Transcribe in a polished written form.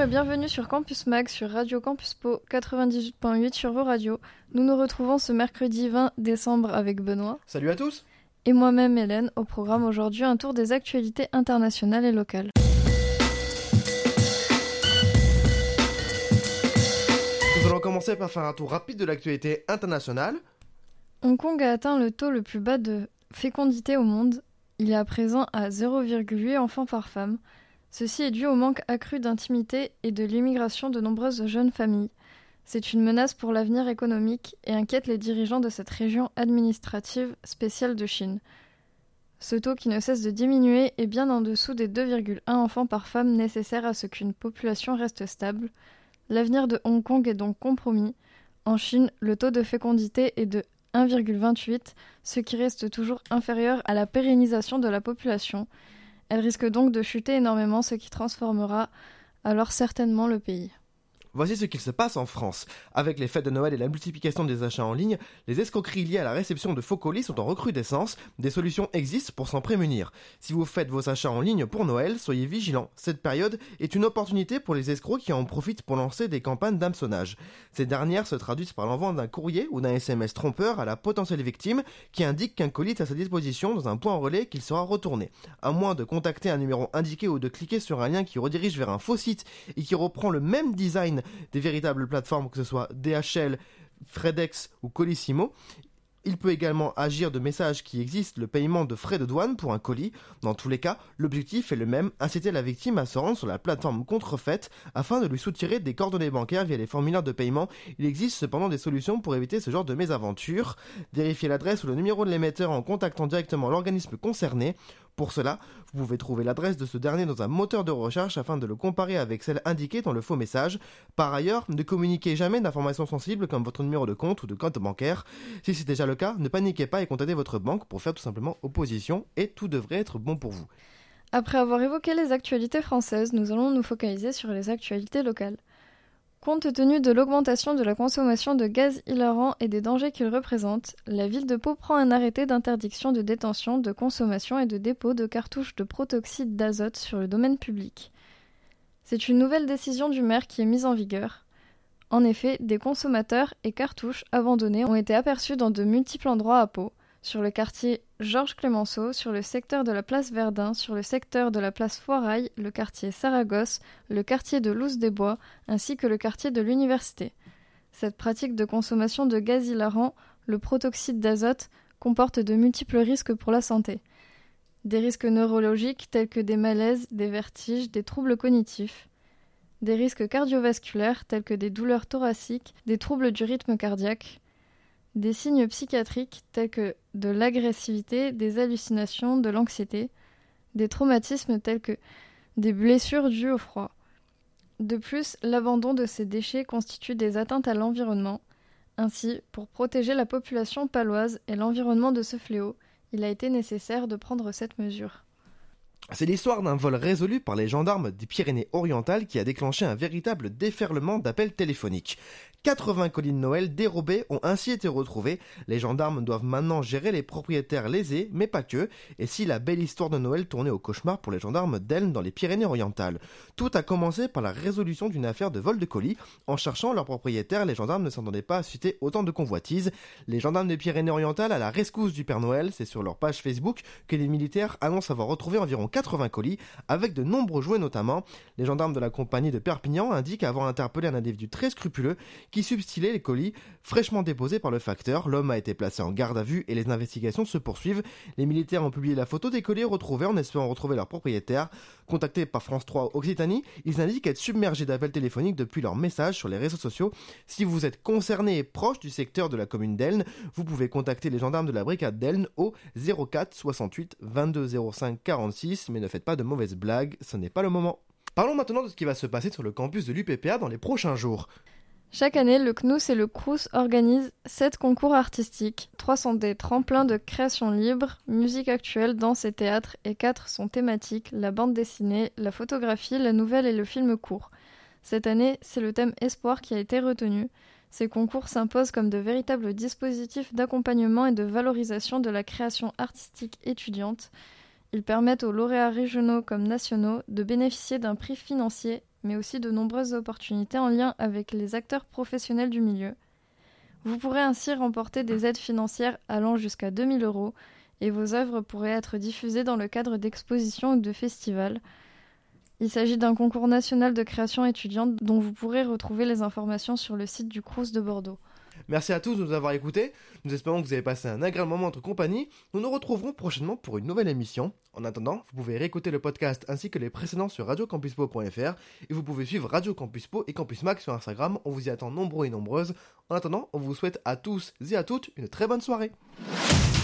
et bienvenue sur Campus Mag sur Radio Campus Po 98.8 sur vos radios. Nous nous retrouvons ce mercredi 20 décembre avec Benoît. Salut à tous. Et moi-même Hélène. Au programme aujourd'hui, un tour des actualités internationales et locales. Nous allons commencer par faire un tour rapide de l'actualité internationale. Hong Kong a atteint le taux le plus bas de fécondité au monde. Il est à présent à 0,8 enfants par femme. Ceci est dû au manque accru d'intimité et de l'immigration de nombreuses jeunes familles. C'est une menace pour l'avenir économique et inquiète les dirigeants de cette région administrative spéciale de Chine. Ce taux qui ne cesse de diminuer est bien en dessous des 2,1 enfants par femme nécessaires à ce qu'une population reste stable. L'avenir de Hong Kong est donc compromis. En Chine, le taux de fécondité est de 1,28, ce qui reste toujours inférieur à la pérennisation de la population. Elle risque donc de chuter énormément, ce qui transformera alors certainement le pays. Voici ce qu'il se passe en France. Avec les fêtes de Noël et la multiplication des achats en ligne, les escroqueries liées à la réception de faux colis sont en recrudescence. Des solutions existent pour s'en prémunir. Si vous faites vos achats en ligne pour Noël, soyez vigilants. Cette période est une opportunité pour les escrocs qui en profitent pour lancer des campagnes d'hameçonnage. Ces dernières se traduisent par l'envoi d'un courrier ou d'un SMS trompeur à la potentielle victime qui indique qu'un colis est à sa disposition dans un point relais qu'il sera retourné. À moins de contacter un numéro indiqué ou de cliquer sur un lien qui redirige vers un faux site et qui reprend le même design des véritables plateformes, que ce soit DHL, FedEx ou Colissimo. Il peut également agir de messages qui existent, le paiement de frais de douane pour un colis. Dans tous les cas, l'objectif est le même, inciter la victime à se rendre sur la plateforme contrefaite afin de lui soutirer des coordonnées bancaires via les formulaires de paiement. Il existe cependant des solutions pour éviter ce genre de mésaventure. Vérifiez l'adresse ou le numéro de l'émetteur en contactant directement l'organisme concerné. Pour cela, vous pouvez trouver l'adresse de ce dernier dans un moteur de recherche afin de le comparer avec celle indiquée dans le faux message. Par ailleurs, ne communiquez jamais d'informations sensibles comme votre numéro de compte ou de compte bancaire. Si c'est déjà le cas, ne paniquez pas et contactez votre banque pour faire tout simplement opposition et tout devrait être bon pour vous. Après avoir évoqué les actualités françaises, nous allons nous focaliser sur les actualités locales. Compte tenu de l'augmentation de la consommation de gaz hilarant et des dangers qu'il représente, la ville de Pau prend un arrêté d'interdiction de détention, de consommation et de dépôt de cartouches de protoxyde d'azote sur le domaine public. C'est une nouvelle décision du maire qui est mise en vigueur. En effet, des consommateurs et cartouches abandonnés ont été aperçus dans de multiples endroits à Pau, sur le quartier Georges Clemenceau, sur le secteur de la place Verdun, sur le secteur de la place Foirail, le quartier Saragosse, le quartier de Loos-des-Bois, ainsi que le quartier de l'Université. Cette pratique de consommation de gaz hilarant, le protoxyde d'azote, comporte de multiples risques pour la santé. Des risques neurologiques tels que des malaises, des vertiges, des troubles cognitifs. Des risques cardiovasculaires tels que des douleurs thoraciques, des troubles du rythme cardiaque. Des signes psychiatriques tels que de l'agressivité, des hallucinations, de l'anxiété, des traumatismes tels que des blessures dues au froid. De plus, l'abandon de ces déchets constitue des atteintes à l'environnement. Ainsi, pour protéger la population paloise et l'environnement de ce fléau, il a été nécessaire de prendre cette mesure. C'est l'histoire d'un vol résolu par les gendarmes des Pyrénées-Orientales qui a déclenché un véritable déferlement d'appels téléphoniques. 80 colis de Noël dérobés ont ainsi été retrouvés. Les gendarmes doivent maintenant gérer les propriétaires lésés, mais pas que. Et si la belle histoire de Noël tournait au cauchemar pour les gendarmes d'Elne dans les Pyrénées-Orientales. Tout a commencé par la résolution d'une affaire de vol de colis. En cherchant leurs propriétaires, les gendarmes ne s'entendaient pas à susciter autant de convoitises. Les gendarmes des Pyrénées-Orientales à la rescousse du Père Noël, c'est sur leur page Facebook que les militaires annoncent avoir retrouvé environ 80 colis, avec de nombreux jouets notamment. Les gendarmes de la compagnie de Perpignan indiquent avoir interpellé un individu très scrupuleux qui substillait les colis fraîchement déposés par le facteur. L'homme a été placé en garde à vue et les investigations se poursuivent. Les militaires ont publié la photo des colis retrouvés en espérant retrouver leur propriétaire. Contactés par France 3 Occitanie, ils indiquent être submergés d'appels téléphoniques depuis leurs messages sur les réseaux sociaux. Si vous êtes concerné et proche du secteur de la commune d'Elne, vous pouvez contacter les gendarmes de la brigade d'Elne au 04 68 22 05 46, mais ne faites pas de mauvaises blagues, ce n'est pas le moment. Parlons maintenant de ce qui va se passer sur le campus de l'UPPA dans les prochains jours. Chaque année, le CNUS et le CRUS organisent 7 concours artistiques. 3 sont des tremplins de création libre, musique actuelle, danse et théâtre, et 4 sont thématiques, la bande dessinée, la photographie, la nouvelle et le film court. Cette année, c'est le thème espoir qui a été retenu. Ces concours s'imposent comme de véritables dispositifs d'accompagnement et de valorisation de la création artistique étudiante. Ils permettent aux lauréats régionaux comme nationaux de bénéficier d'un prix financier, mais aussi de nombreuses opportunités en lien avec les acteurs professionnels du milieu. Vous pourrez ainsi remporter des aides financières allant jusqu'à 2 000 € et vos œuvres pourraient être diffusées dans le cadre d'expositions ou de festivals. Il s'agit d'un concours national de création étudiante dont vous pourrez retrouver les informations sur le site du Crous de Bordeaux. Merci à tous de nous avoir écoutés. Nous espérons que vous avez passé un agréable moment en notre compagnie. Nous nous retrouverons prochainement pour une nouvelle émission. En attendant, vous pouvez réécouter le podcast ainsi que les précédents sur radiocampuspo.fr et vous pouvez suivre Radio Campus Po et Campus Mac sur Instagram. On vous y attend nombreux et nombreuses. En attendant, on vous souhaite à tous et à toutes une très bonne soirée.